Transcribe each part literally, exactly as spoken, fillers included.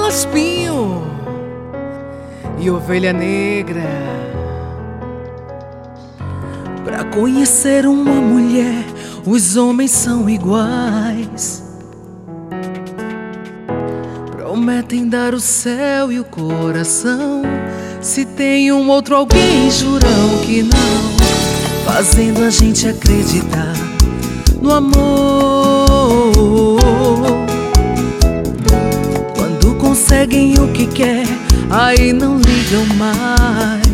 espinho e ovelha negra. Pra conhecer uma mulher, os homens são iguais. Prometem dar o céu e o coração. Se tem um outro alguém, juram que não, fazendo a gente acreditar no amor. Quando conseguem o que quer, aí não ligam mais.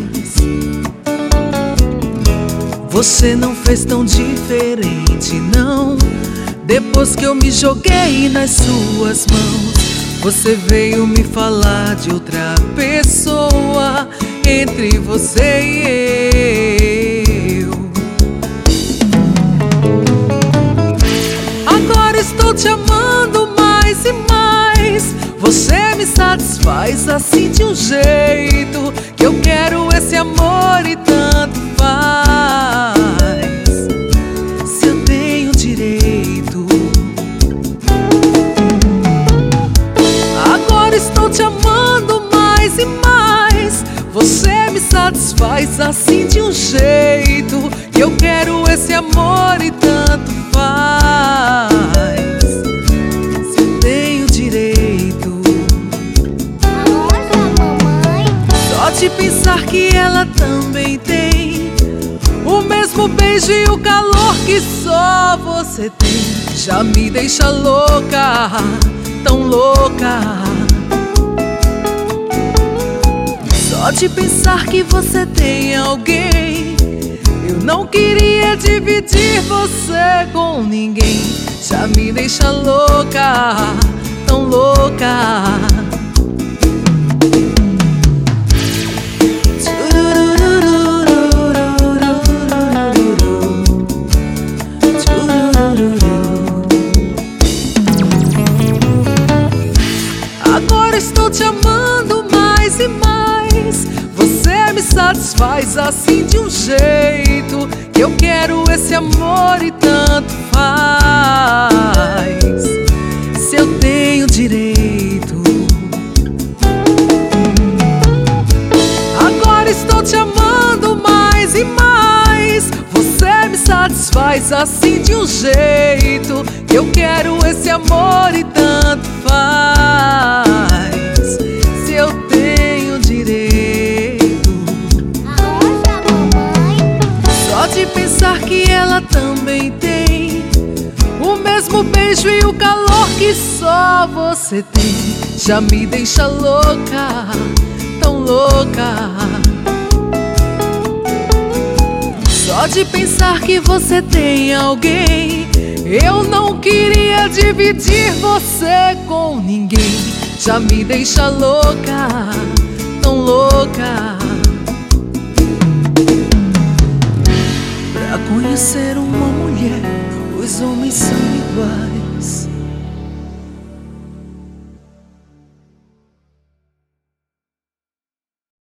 Você não fez tão diferente, não. Depois que eu me joguei nas suas mãos, você veio me falar de outra pessoa entre você e eu. Agora estou te amando mais e mais. Você me satisfaz assim de um jeito que eu quero esse amor e tanto faz. Se eu tenho direito. Agora estou te amando mais e mais. Você me satisfaz assim de um jeito que eu quero esse amor e tanto faz. Se eu tenho direito. Só de pensar que ela também tem o mesmo beijo e o calor que só você tem, já me deixa louca, tão louca. Só de pensar que você tem alguém, eu não queria dividir você com ninguém, já me deixa louca, tão louca. Agora estou te amando mais e mais. Você me satisfaz assim de um jeito que eu quero esse amor e tanto faz. Se eu tenho direito. Agora estou te amando mais e mais. Você me satisfaz assim de um jeito que eu quero esse amor e tanto faz. Se eu tenho direito. Só de pensar que ela também tem o mesmo beijo e o calor que só você tem, já me deixa louca, tão louca. Só de pensar que você tem alguém, eu não queria dividir você com ninguém, já me deixa louca, tão louca. Pra conhecer uma mulher, os homens são iguais.